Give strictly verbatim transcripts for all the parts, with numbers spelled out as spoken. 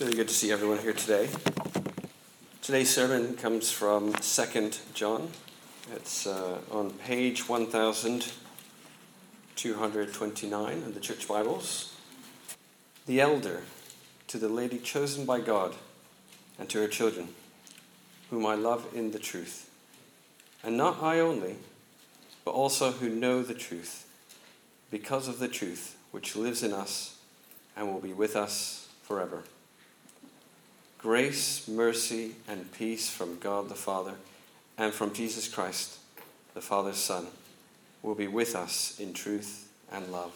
really good to see everyone here today. Today's sermon comes from Second John. It's uh, on page one thousand two hundred twenty-nine in the Church Bibles. The elder, to the lady chosen by God, and to her children, whom I love in the truth, and not I only, but also who know the truth, because of the truth which lives in us and will be with us forever. Grace, mercy, and peace from God the Father and from Jesus Christ, the Father's Son, will be with us in truth and love.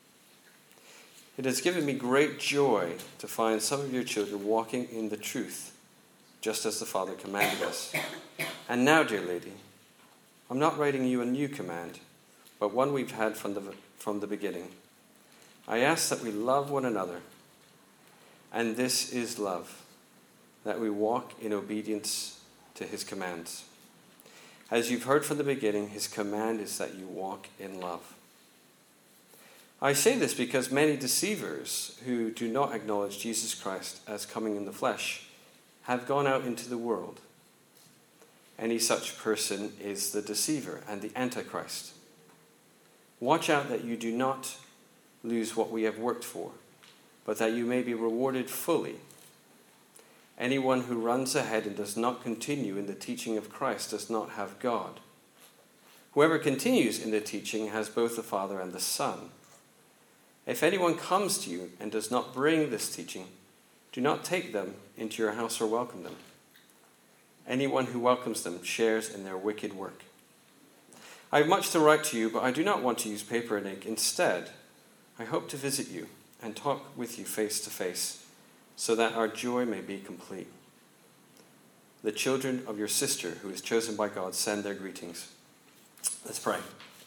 It has given me great joy to find some of your children walking in the truth, just as the Father commanded us. And now, dear lady, I'm not writing you a new command, but one we've had from the, from the beginning. I ask that we love one another, and this is love, that we walk in obedience to his commands. As you've heard from the beginning, his command is that you walk in love. I say this because many deceivers who do not acknowledge Jesus Christ as coming in the flesh have gone out into the world. Any such person is the deceiver and the Antichrist. Watch out that you do not lose what we have worked for, but that you may be rewarded fully. Anyone who runs ahead and does not continue in the teaching of Christ does not have God. Whoever continues in the teaching has both the Father and the Son. If anyone comes to you and does not bring this teaching, do not take them into your house or welcome them. Anyone who welcomes them shares in their wicked work. I have much to write to you, but I do not want to use paper and ink. Instead, I hope to visit you and talk with you face to face, so that our joy may be complete. The children of your sister, who is chosen by God, send their greetings. Let's pray.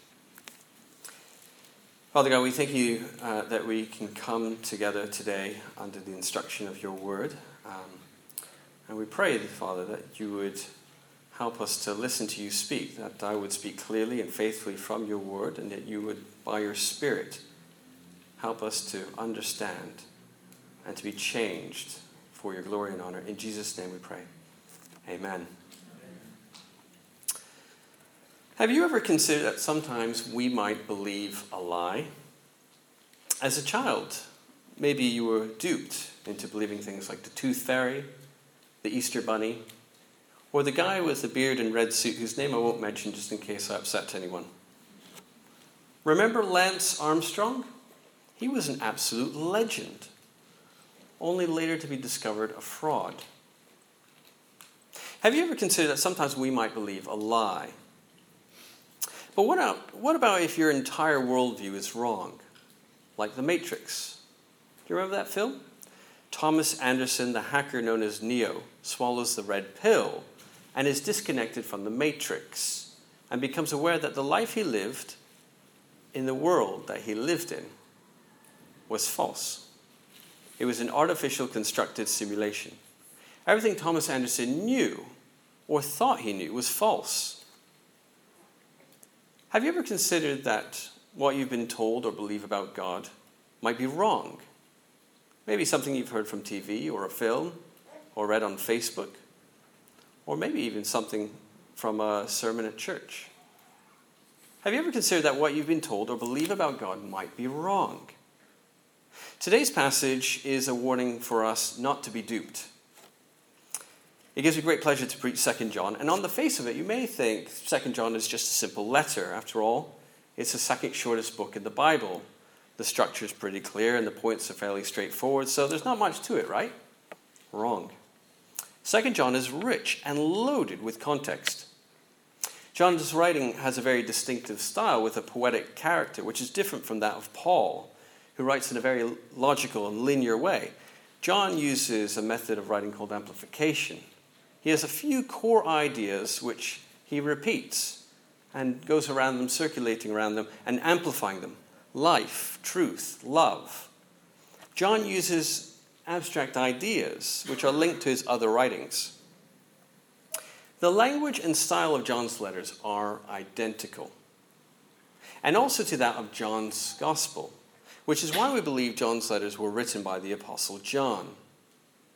Father God, we thank you uh, that we can come together today under the instruction of your word. Um, and we pray, Father, that you would help us to listen to you speak, that I would speak clearly and faithfully from your word, and that you would, by your Spirit, help us to understand and to be changed for your glory and honor. In Jesus' name we pray. Amen. Have you ever considered that sometimes we might believe a lie? As a child, maybe you were duped into believing things like the Tooth Fairy, the Easter Bunny, or the guy with the beard and red suit whose name I won't mention just in case I upset anyone. Remember Lance Armstrong? He was an absolute legend, only later to be discovered a fraud. Have you ever considered that sometimes we might believe a lie? But what about, what about if your entire worldview is wrong? Like The Matrix. Do you remember that film? Thomas Anderson, the hacker known as Neo, swallows the red pill and is disconnected from the Matrix and becomes aware that the life he lived in the world that he lived in was false. It was an artificial constructed simulation. Everything Thomas Anderson knew or thought he knew was false. Have you ever considered that what you've been told or believe about God might be wrong? Maybe something you've heard from T V or a film or read on Facebook, or maybe even something from a sermon at church. Have you ever considered that what you've been told or believe about God might be wrong? Today's passage is a warning for us not to be duped. It gives me great pleasure to preach Second John, and on the face of it, you may think Second John is just a simple letter. After all, it's the second shortest book in the Bible. The structure is pretty clear, and the points are fairly straightforward, so there's not much to it, right? Wrong. Second John is rich and loaded with context. John's writing has a very distinctive style with a poetic character, which is different from that of Paul, who writes in a very logical and linear way. John uses a method of writing called amplification. He has a few core ideas which he repeats and goes around them, circulating around them and amplifying them. Life, truth, love. John uses abstract ideas which are linked to his other writings. The language and style of John's letters are identical, and also to that of John's Gospel, which is why we believe John's letters were written by the Apostle John.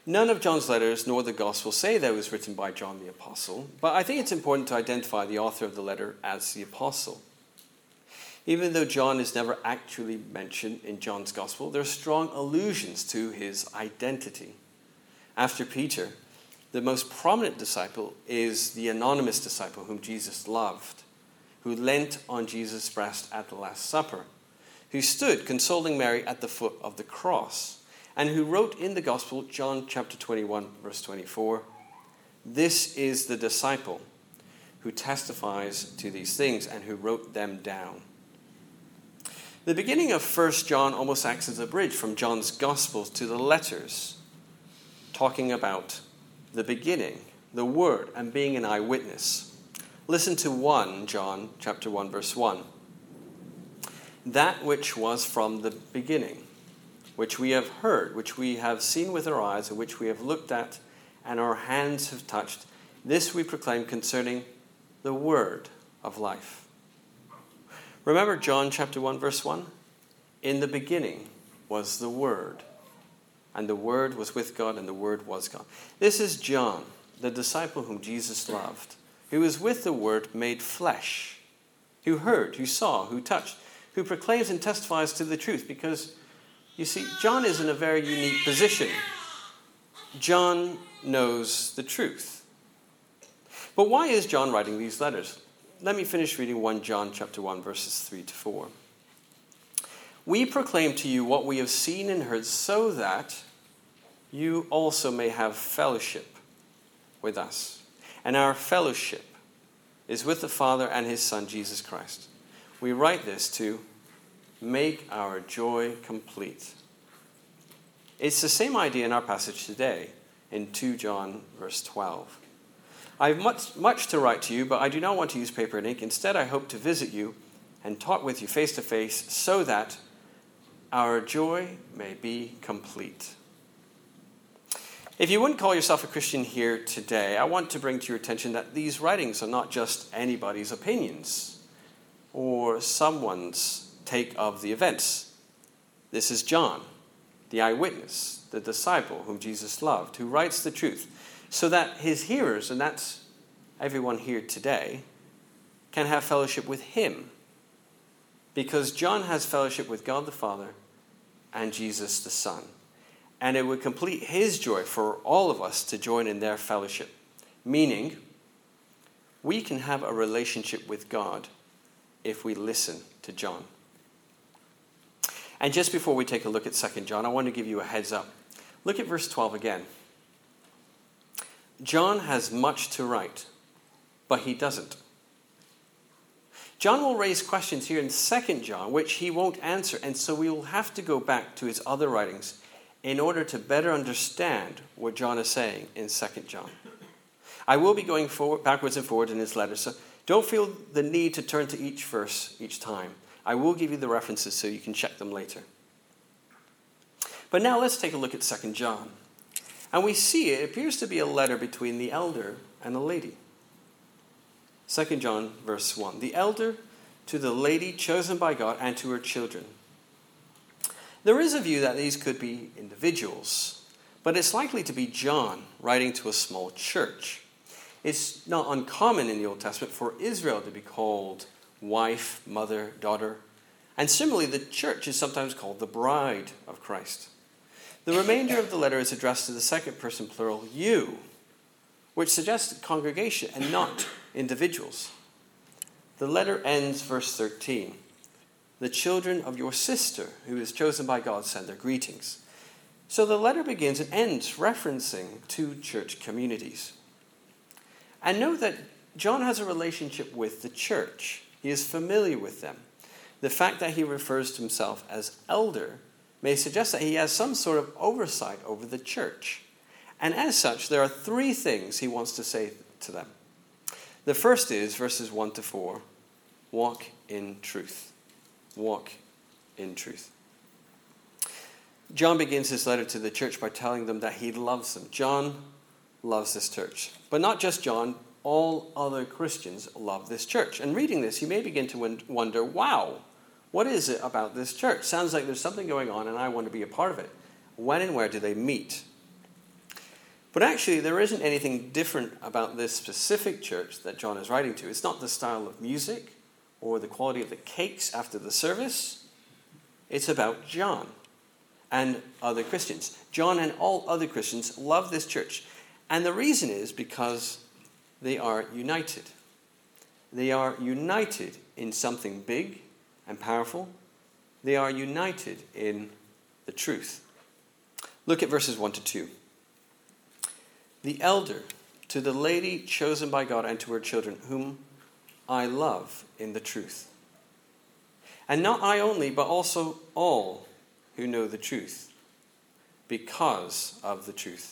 None of John's letters nor the Gospel say that it was written by John the Apostle, but I think it's important to identify the author of the letter as the Apostle. Even though John is never actually mentioned in John's Gospel, there are strong allusions to his identity. After Peter, the most prominent disciple is the anonymous disciple whom Jesus loved, who leant on Jesus' breast at the Last Supper, who stood consoling Mary at the foot of the cross, and who wrote in the Gospel, John chapter twenty-one, verse twenty-four, "This is the disciple who testifies to these things and who wrote them down." The beginning of First John almost acts as a bridge from John's Gospel to the letters, talking about the beginning, the Word, and being an eyewitness. Listen to First John chapter one, verse one. "That which was from the beginning, which we have heard, which we have seen with our eyes, and which we have looked at, and our hands have touched, this we proclaim concerning the word of life." Remember John chapter one, verse one? "In the beginning was the Word, and the Word was with God, and the Word was God." This is John, the disciple whom Jesus loved, who was with the Word made flesh, who heard, who saw, who touched, who proclaims and testifies to the truth. Because, you see, John is in a very unique position. John knows the truth. But why is John writing these letters? Let me finish reading First John chapter one, verses three to four. "We proclaim to you what we have seen and heard, so that you also may have fellowship with us. And our fellowship is with the Father and his Son, Jesus Christ. We write this to make our joy complete." It's the same idea in our passage today in Second John verse twelve. "I have much, much to write to you, but I do not want to use paper and ink. Instead, I hope to visit you and talk with you face to face, so that our joy may be complete." If you wouldn't call yourself a Christian here today, I want to bring to your attention that these writings are not just anybody's opinions or someone's take of the events. This is John, the eyewitness, the disciple whom Jesus loved, who writes the truth, so that his hearers, and that's everyone here today, can have fellowship with him. Because John has fellowship with God the Father and Jesus the Son. And it would complete his joy for all of us to join in their fellowship. Meaning, we can have a relationship with God if we listen to John. And just before we take a look at Second John, I want to give you a heads up. Look at verse twelve again. John has much to write, but he doesn't. John will raise questions here in Second John, which he won't answer, and so we will have to go back to his other writings in order to better understand what John is saying in Second John. I will be going forward, backwards and forward in his letter, so don't feel the need to turn to each verse each time. I will give you the references so you can check them later. But now let's take a look at Second John. And we see it appears to be a letter between the elder and a lady. Second John verse one. "The elder to the lady chosen by God and to her children." There is a view that these could be individuals, but it's likely to be John writing to a small church. It's not uncommon in the Old Testament for Israel to be called wife, mother, daughter. And similarly, the church is sometimes called the bride of Christ. The remainder of the letter is addressed to the second person plural, you, which suggests congregation and not individuals. The letter ends verse thirteen. "The children of your sister, who is chosen by God, send their greetings." So the letter begins and ends referencing two church communities. And note that John has a relationship with the church. He is familiar with them. The fact that he refers to himself as elder may suggest that he has some sort of oversight over the church. And as such, there are three things he wants to say to them. The first is, verses one to four, walk in truth. Walk in truth. John begins his letter to the church by telling them that he loves them. John loves this church. But not just John, all other Christians love this church. And reading this, you may begin to wonder, wow, what is it about this church? Sounds like there's something going on and I want to be a part of it. When and where do they meet? But actually, there isn't anything different about this specific church that John is writing to. It's not the style of music or the quality of the cakes after the service. It's about John and other Christians. John and all other Christians love this church. And the reason is because they are united. They are united in something big and powerful. They are united in the truth. Look at verses one to two. The elder to the lady chosen by God and to her children, whom I love in the truth. And not I only, but also all who know the truth, because of the truth.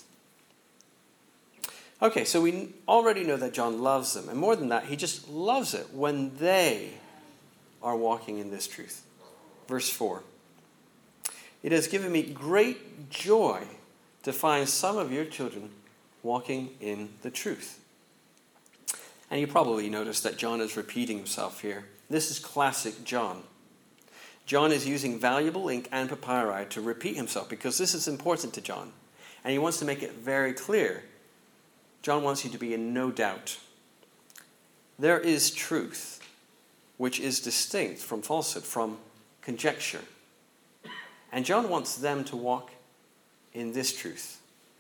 Okay, so we already know that John loves them. And more than that, he just loves it when they are walking in this truth. Verse four. It has given me great joy to find some of your children walking in the truth. And you probably noticed that John is repeating himself here. This is classic John. John is using valuable ink and papyri to repeat himself because this is important to John. And he wants to make it very clear. John wants you to be in no doubt. There is truth, which is distinct from falsehood, from conjecture. And John wants them to walk in this truth.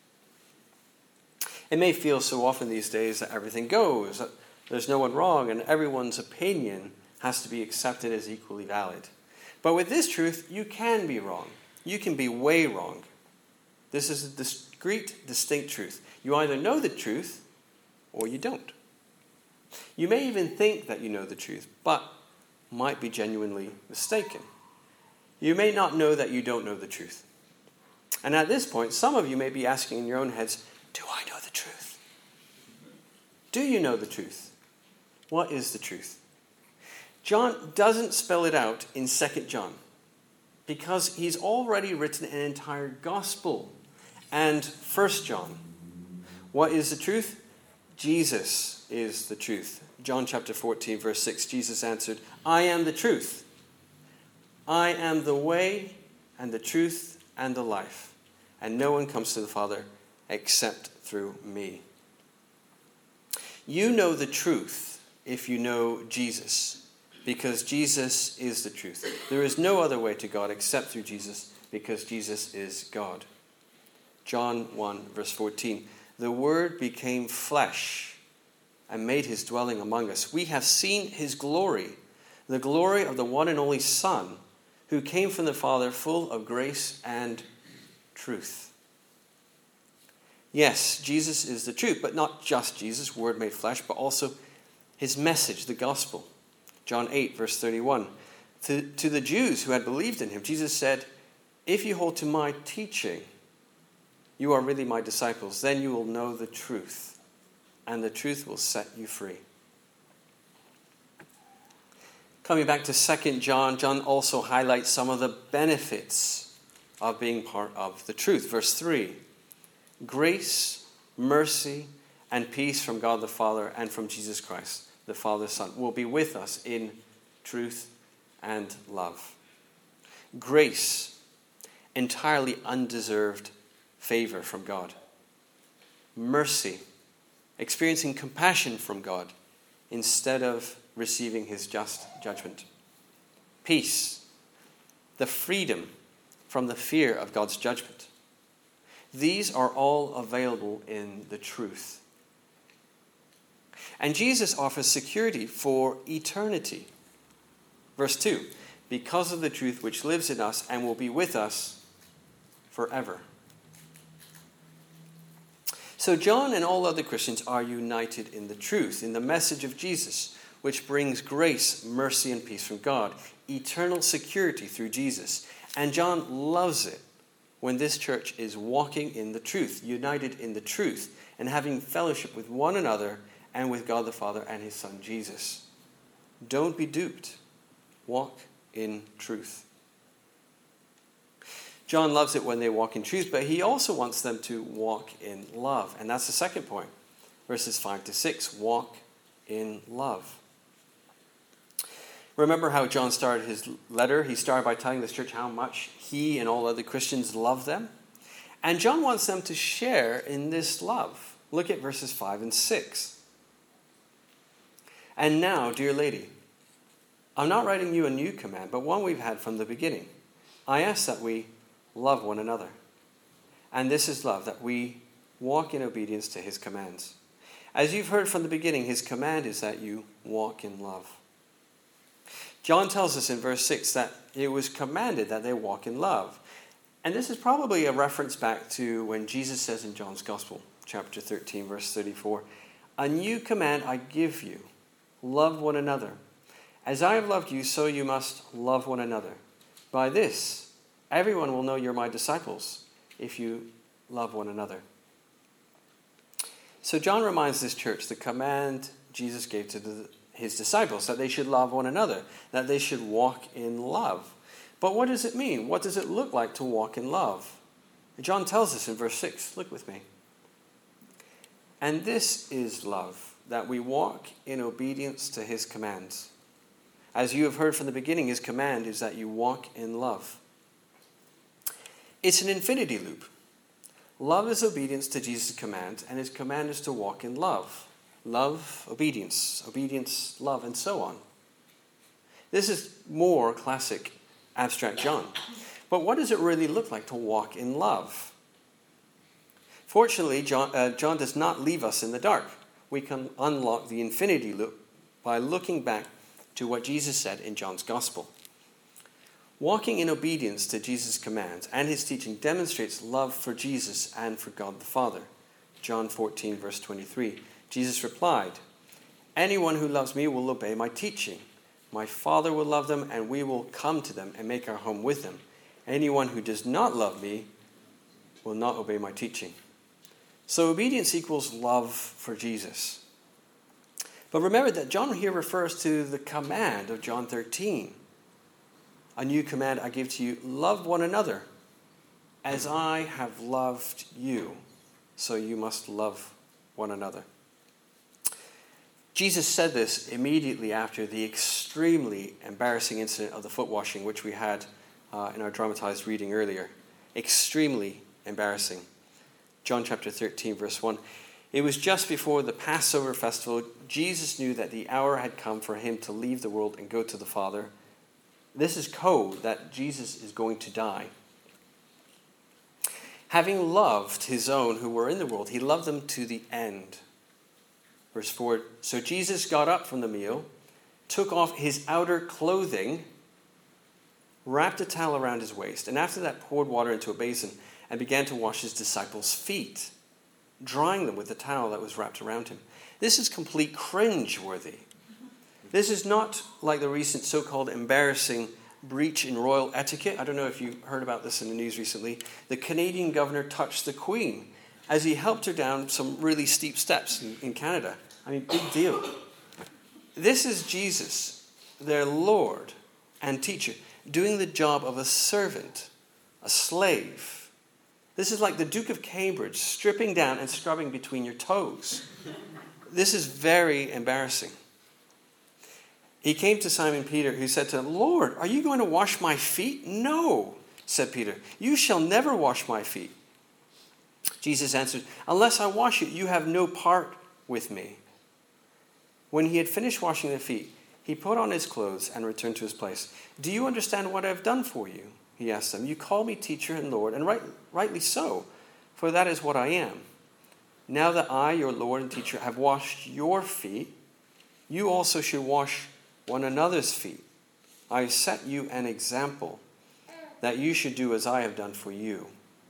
It may feel so often these days that everything goes, that there's no one wrong, and everyone's opinion has to be accepted as equally valid. But with this truth, you can be wrong. You can be way wrong. This is a discrete, distinct truth. You either know the truth or you don't. You may even think that you know the truth, but might be genuinely mistaken. You may not know that you don't know the truth. And at this point, some of you may be asking in your own heads, do I know the truth? Do you know the truth? What is the truth? John doesn't spell it out in Second John because he's already written an entire gospel and First John. What is the truth? Jesus is the truth. John chapter fourteen, verse six, Jesus answered, I am the truth. I am the way and the truth and the life. And no one comes to the Father except through me. You know the truth if you know Jesus, because Jesus is the truth. There is no other way to God except through Jesus, because Jesus is God. John one, verse fourteen, the Word became flesh and made his dwelling among us. We have seen his glory, the glory of the one and only Son, who came from the Father, full of grace and truth. Yes, Jesus is the truth, but not just Jesus, Word made flesh, but also his message, the gospel. John eight, verse thirty-one. To, to the Jews who had believed in him, Jesus said, if you hold to my teaching, you are really my disciples. Then you will know the truth, and the truth will set you free. Coming back to Second John, John also highlights some of the benefits of being part of the truth. Verse three, grace, mercy, and peace from God the Father and from Jesus Christ, the Father's Son, will be with us in truth and love. Grace, entirely undeserved favor from God. Mercy, experiencing compassion from God instead of receiving his just judgment. Peace, the freedom from the fear of God's judgment. These are all available in the truth. And Jesus offers security for eternity. Verse two, because of the truth which lives in us and will be with us forever. So John and all other Christians are united in the truth, in the message of Jesus, which brings grace, mercy, and peace from God, eternal security through Jesus. And John loves it when this church is walking in the truth, united in the truth, and having fellowship with one another and with God the Father and his Son Jesus. Don't be duped. Walk in truth. John loves it when they walk in truth, but he also wants them to walk in love. And that's the second point. Verses five to six, walk in love. Remember how John started his letter? He started by telling this church how much he and all other Christians love them. And John wants them to share in this love. Look at verses five and six. And now, dear lady, I'm not writing you a new command, but one we've had from the beginning. I ask that we love one another. And this is love, that we walk in obedience to his commands. As you've heard from the beginning, his command is that you walk in love. John tells us in verse six that it was commanded that they walk in love. And this is probably a reference back to when Jesus says in John's Gospel, chapter thirteen, verse thirty-four, a new command I give you, love one another. As I have loved you, so you must love one another. By this, everyone will know you're my disciples, if you love one another. So John reminds this church the command Jesus gave to the, his disciples, that they should love one another, that they should walk in love. But what does it mean? What does it look like to walk in love? John tells us in verse six. Look with me. And this is love, that we walk in obedience to his commands. As you have heard from the beginning, his command is that you walk in love. It's an infinity loop. Love is obedience to Jesus' command, and his command is to walk in love. Love, obedience, obedience, love, and so on. This is more classic abstract John. But what does it really look like to walk in love? Fortunately, John, uh, John does not leave us in the dark. We can unlock the infinity loop by looking back to what Jesus said in John's Gospel. Walking in obedience to Jesus' commands and his teaching demonstrates love for Jesus and for God the Father. John fourteen, verse twenty-three. Jesus replied, anyone who loves me will obey my teaching. My Father will love them, and we will come to them and make our home with them. Anyone who does not love me will not obey my teaching. So obedience equals love for Jesus. But remember that John here refers to the command of John thirteen. A new command I give to you, love one another. As I have loved you, so you must love one another. Jesus said this immediately after the extremely embarrassing incident of the foot washing, which we had uh, in our dramatized reading earlier. Extremely embarrassing. John chapter thirteen, verse one. It was just before the Passover festival. Jesus knew that the hour had come for him to leave the world and go to the Father. This is code that Jesus is going to die. Having loved his own who were in the world, he loved them to the end. Verse four, so Jesus got up from the meal, took off his outer clothing, wrapped a towel around his waist, and after that poured water into a basin and began to wash his disciples' feet, drying them with the towel that was wrapped around him. This is complete cringe-worthy. This is not like the recent so-called embarrassing breach in royal etiquette. I don't know if you heard about this in the news recently. The Canadian governor touched the Queen as he helped her down some really steep steps in, in Canada. I mean, big deal. This is Jesus, their Lord and teacher, doing the job of a servant, a slave. This is like the Duke of Cambridge stripping down and scrubbing between your toes. This is very embarrassing. He came to Simon Peter, who said to him, Lord, are you going to wash my feet? No, said Peter, you shall never wash my feet. Jesus answered, unless I wash you, you have no part with me. When he had finished washing their feet, he put on his clothes and returned to his place. Do you understand what I have done for you? He asked them. You call me teacher and Lord, and right, rightly so, for that is what I am. Now that I, your Lord and teacher, have washed your feet, you also should wash one another's feet. I have set you an example that you should do as I have done for you.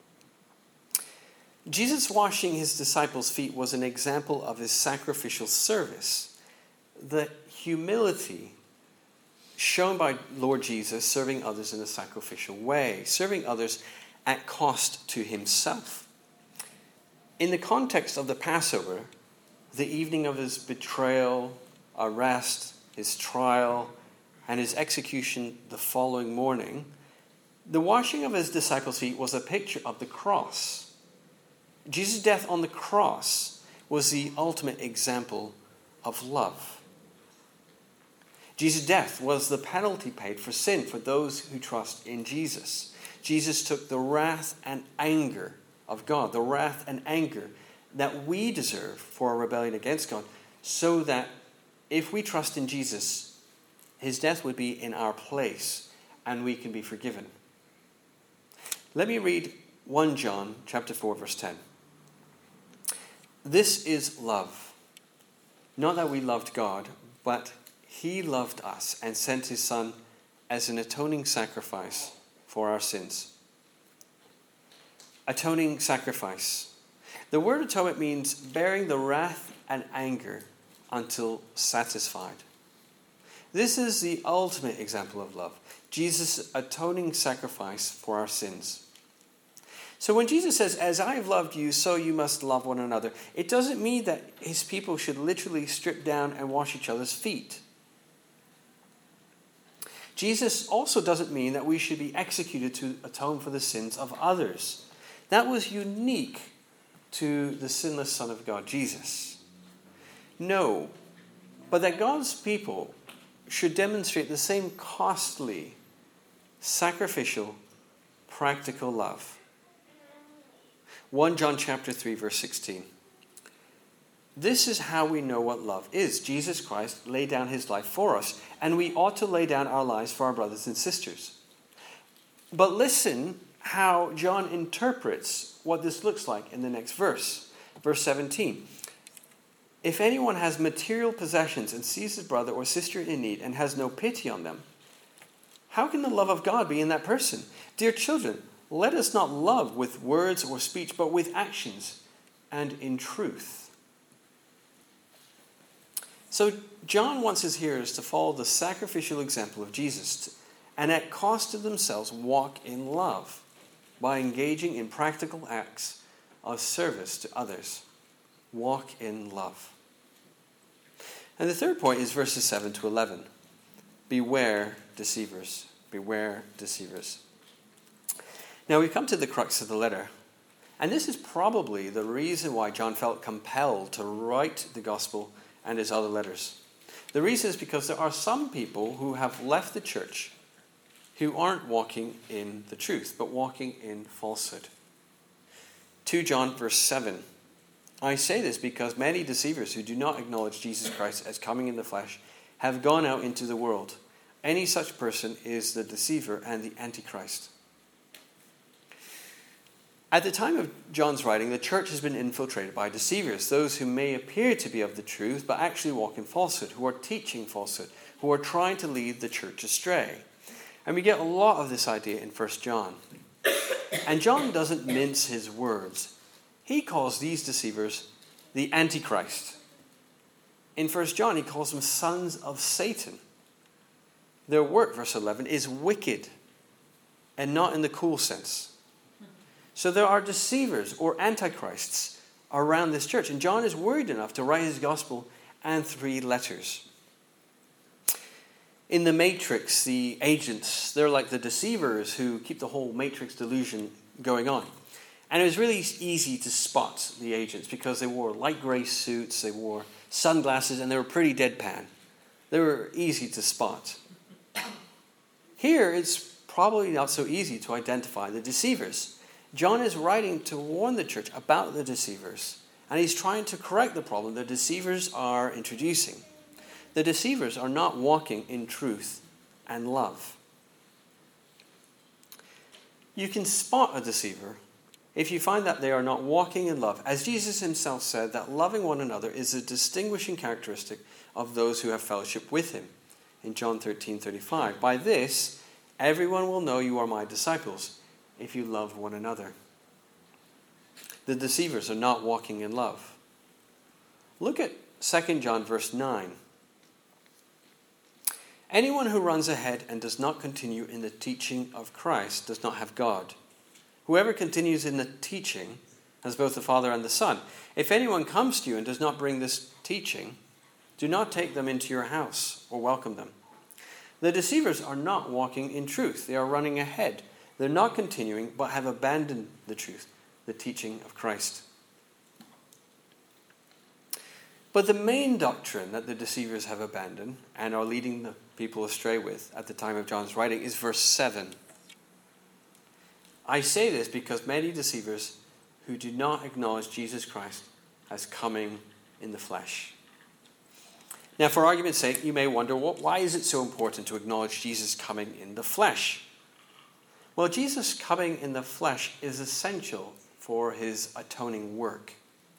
Jesus washing his disciples' feet was an example of his sacrificial service. The humility shown by Lord Jesus serving others in a sacrificial way, serving others at cost to himself. In the context of the Passover, the evening of his betrayal, arrest, his trial, and his execution the following morning, the washing of his disciples' feet was a picture of the cross. Jesus' death on the cross was the ultimate example of love. Jesus' death was the penalty paid for sin for those who trust in Jesus. Jesus took the wrath and anger of God, the wrath and anger that we deserve for our rebellion against God, so that if we trust in Jesus, his death would be in our place and we can be forgiven. Let me read First John chapter four, verse ten. This is love. Not that we loved God, but he loved us and sent his Son as an atoning sacrifice for our sins. Atoning sacrifice. The word atonement means bearing the wrath and anger until satisfied. This is the ultimate example of love. Jesus' atoning sacrifice for our sins. So when Jesus says, as I have loved you, so you must love one another, it doesn't mean that his people should literally strip down and wash each other's feet. Jesus also doesn't mean that we should be executed to atone for the sins of others. That was unique to the sinless Son of God, Jesus. No, but that God's people should demonstrate the same costly, sacrificial, practical love. First John chapter three, verse sixteen. This is how we know what love is. Jesus Christ laid down his life for us, and we ought to lay down our lives for our brothers and sisters. But listen how John interprets what this looks like in the next verse. Verse seventeen. If anyone has material possessions and sees his brother or sister in need and has no pity on them, how can the love of God be in that person? Dear children, let us not love with words or speech, but with actions and in truth. So John wants his hearers to follow the sacrificial example of Jesus and at cost to themselves walk in love by engaging in practical acts of service to others. Walk in love. And the third point is verses seven to eleven. Beware deceivers. Beware deceivers. Now we come to the crux of the letter. And this is probably the reason why John felt compelled to write the gospel and his other letters. The reason is because there are some people who have left the church who aren't walking in the truth, but walking in falsehood. Second John verse seven. I say this because many deceivers who do not acknowledge Jesus Christ as coming in the flesh have gone out into the world. Any such person is the deceiver and the Antichrist. At the time of John's writing, the church has been infiltrated by deceivers, those who may appear to be of the truth, but actually walk in falsehood, who are teaching falsehood, who are trying to lead the church astray. And we get a lot of this idea in First John. And John doesn't mince his words. He calls these deceivers the Antichrist. In First John, he calls them sons of Satan. Their work, verse eleven, is wicked, and not in the cool sense. So there are deceivers or antichrists around this church. And John is worried enough to write his gospel and three letters. In the Matrix, the agents, they're like the deceivers who keep the whole Matrix delusion going on. And it was really easy to spot the agents because they wore light grey suits, they wore sunglasses, and they were pretty deadpan. They were easy to spot. Here, it's probably not so easy to identify the deceivers. John is writing to warn the church about the deceivers, and he's trying to correct the problem the deceivers are introducing. The deceivers are not walking in truth and love. You can spot a deceiver if you find that they are not walking in love. As Jesus himself said, that loving one another is a distinguishing characteristic of those who have fellowship with him. In John thirteen thirty-five, by this, everyone will know you are my disciples, if you love one another. The deceivers are not walking in love. Look at Second John verse nine. Anyone who runs ahead and does not continue in the teaching of Christ does not have God. Whoever continues in the teaching has both the Father and the Son. If anyone comes to you and does not bring this teaching, do not take them into your house or welcome them. The deceivers are not walking in truth. They are running ahead. They're not continuing, but have abandoned the truth, the teaching of Christ. But the main doctrine that the deceivers have abandoned and are leading the people astray with at the time of John's writing is verse seven. I say this because many deceivers who do not acknowledge Jesus Christ as coming in the flesh. Now, for argument's sake, you may wonder, well, why is it so important to acknowledge Jesus coming in the flesh? Well, Jesus coming in the flesh is essential for his atoning work.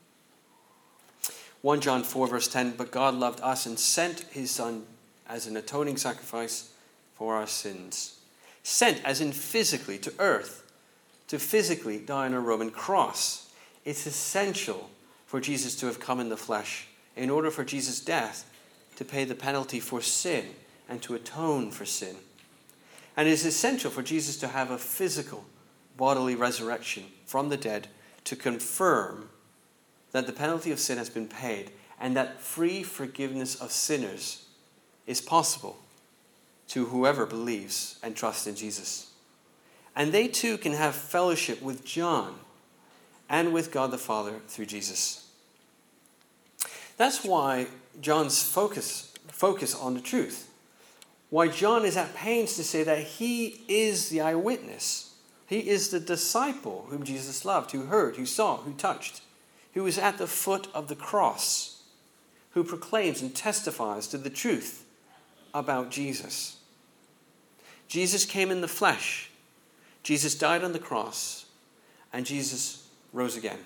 First John four verse ten, but God loved us and sent his Son as an atoning sacrifice for our sins. Sent as in physically to earth, to physically die on a Roman cross. It's essential for Jesus to have come in the flesh in order for Jesus' death to pay the penalty for sin and to atone for sin. And it is essential for Jesus to have a physical bodily resurrection from the dead to confirm that the penalty of sin has been paid and that free forgiveness of sinners is possible to whoever believes and trusts in Jesus. And they too can have fellowship with John and with God the Father through Jesus. That's why John's focus, focus on the truth. Why John is at pains to say that he is the eyewitness. He is the disciple whom Jesus loved, who heard, who saw, who touched, who is at the foot of the cross, who proclaims and testifies to the truth about Jesus. Jesus came in the flesh. Jesus died on the cross, and Jesus rose again.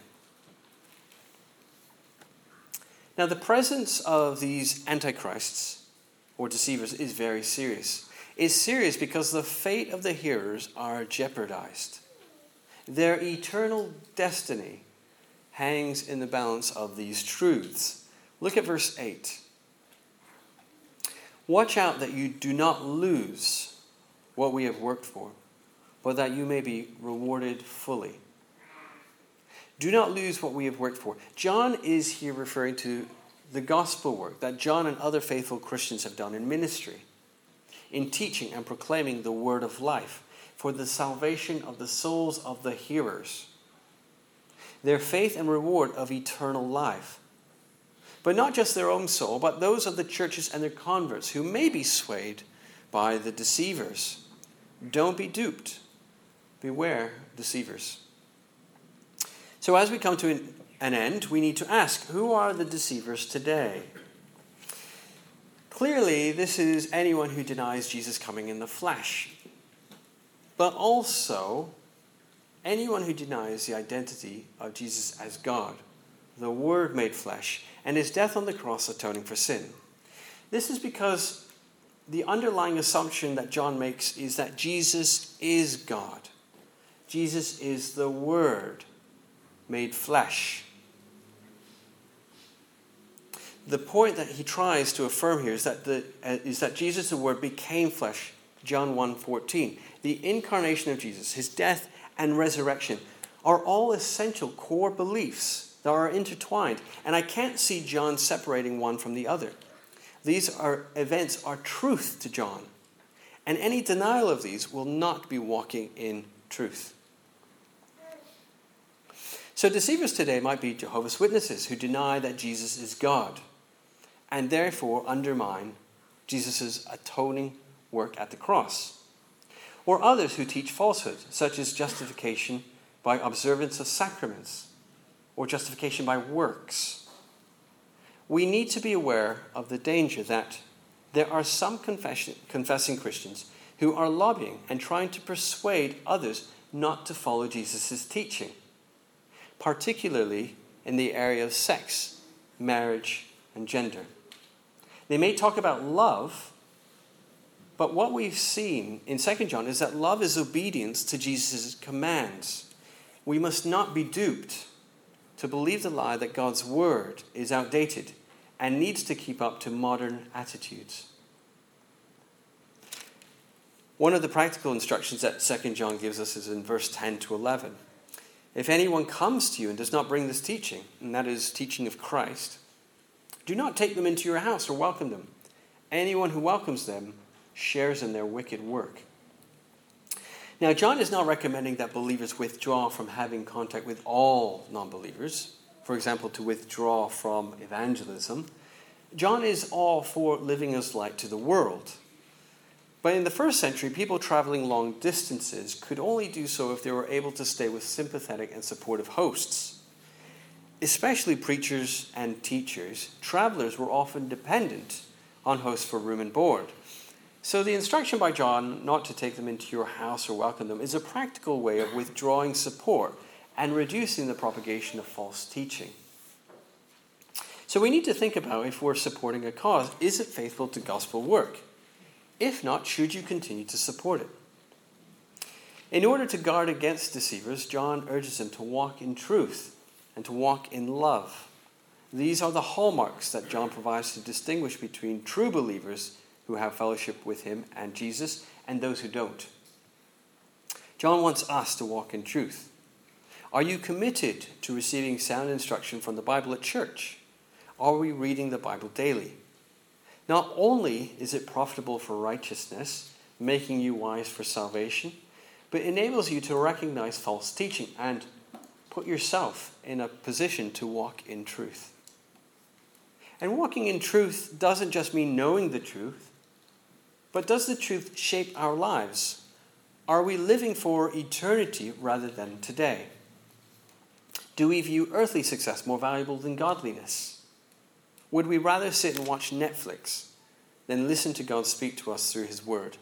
Now, the presence of these antichrists or deceivers is very serious. It's serious because the fate of the hearers are jeopardized. Their eternal destiny hangs in the balance of these truths. Look at verse eight. Watch out that you do not lose what we have worked for, but that you may be rewarded fully. Do not lose what we have worked for. John is here referring to the gospel work that John and other faithful Christians have done in ministry, in teaching and proclaiming the word of life for the salvation of the souls of the hearers, their faith and reward of eternal life. But not just their own soul, but those of the churches and their converts who may be swayed by the deceivers. Don't be duped. Beware deceivers. So as we come to an, an end, we need to ask, who are the deceivers today? Clearly, this is anyone who denies Jesus coming in the flesh, but also anyone who denies the identity of Jesus as God, the Word made flesh, and his death on the cross atoning for sin. This is because the underlying assumption that John makes is that Jesus is God. Jesus is the Word made flesh. The point that he tries to affirm here is that the uh, is that Jesus, the Word, became flesh. John one fourteen. The incarnation of Jesus, his death and resurrection, are all essential core beliefs that are intertwined. And I can't see John separating one from the other. These are events are truth to John. And any denial of these will not be walking in truth. So deceivers today might be Jehovah's Witnesses who deny that Jesus is God and therefore undermine Jesus' atoning work at the cross. Or others who teach falsehood, such as justification by observance of sacraments or justification by works. We need to be aware of the danger that there are some confession, confessing Christians who are lobbying and trying to persuade others not to follow Jesus' teaching, particularly in the area of sex, marriage, and gender. They may talk about love, but what we've seen in Second John is that love is obedience to Jesus' commands. We must not be duped to believe the lie that God's word is outdated and needs to keep up to modern attitudes. One of the practical instructions that Second John gives us is in verse ten to eleven. If anyone comes to you and does not bring this teaching, and that is teaching of Christ, do not take them into your house or welcome them. Anyone who welcomes them shares in their wicked work. Now, John is not recommending that believers withdraw from having contact with all non-believers, for example, to withdraw from evangelism. John is all for living as light to the world. But in the first century, people traveling long distances could only do so if they were able to stay with sympathetic and supportive hosts. Especially preachers and teachers, travelers were often dependent on hosts for room and board. So the instruction by John not to take them into your house or welcome them is a practical way of withdrawing support and reducing the propagation of false teaching. So we need to think about, if we're supporting a cause, is it faithful to gospel work? If not, should you continue to support it? In order to guard against deceivers, John urges them to walk in truth and to walk in love. These are the hallmarks that John provides to distinguish between true believers who have fellowship with him and Jesus and those who don't. John wants us to walk in truth. Are you committed to receiving sound instruction from the Bible at church? Are we reading the Bible daily? Not only is it profitable for righteousness, making you wise for salvation, but enables you to recognize false teaching and put yourself in a position to walk in truth. And walking in truth doesn't just mean knowing the truth, but does the truth shape our lives? Are we living for eternity rather than today? Do we view earthly success more valuable than godliness? Would we rather sit and watch Netflix than listen to God speak to us through his word?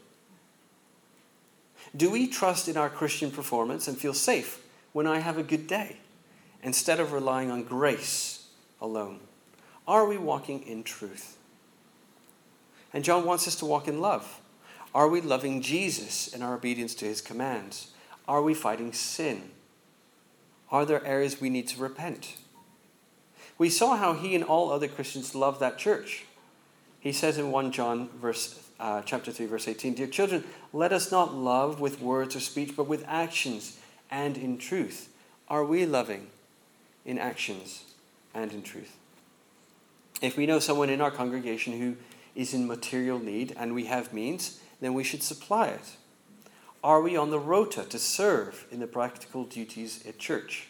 Do we trust in our Christian performance and feel safe when I have a good day, instead of relying on grace alone? Are we walking in truth? And John wants us to walk in love. Are we loving Jesus in our obedience to his commands? Are we fighting sin? Are there areas we need to repent? We saw how he and all other Christians loved that church. He says in First John verse, uh, chapter three, verse eighteen, "Dear children, let us not love with words or speech, but with actions and in truth." Are we loving in actions and in truth? If we know someone in our congregation who is in material need and we have means, then we should supply it. Are we on the rota to serve in the practical duties at church?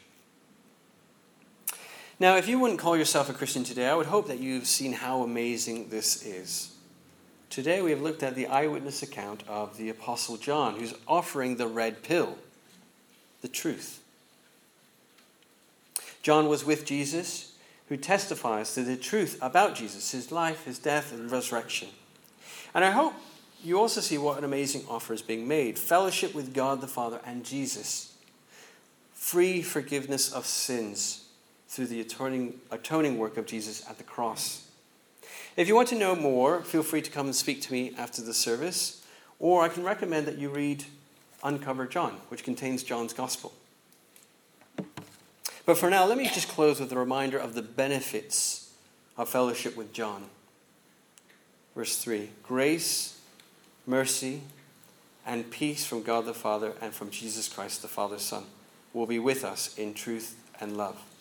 Now, if you wouldn't call yourself a Christian today, I would hope that you've seen how amazing this is. Today we have looked at the eyewitness account of the Apostle John, who's offering the red pill, the truth. John was with Jesus, who testifies to the truth about Jesus, his life, his death, and resurrection. And I hope you also see what an amazing offer is being made. Fellowship with God the Father and Jesus. Free forgiveness of sins through the atoning, atoning work of Jesus at the cross. If you want to know more, feel free to come and speak to me after the service, or I can recommend that you read Uncover John, which contains John's Gospel. But for now, let me just close with a reminder of the benefits of fellowship with John. Verse three, grace, mercy, and peace from God the Father and from Jesus Christ, the Father's Son, will be with us in truth and love.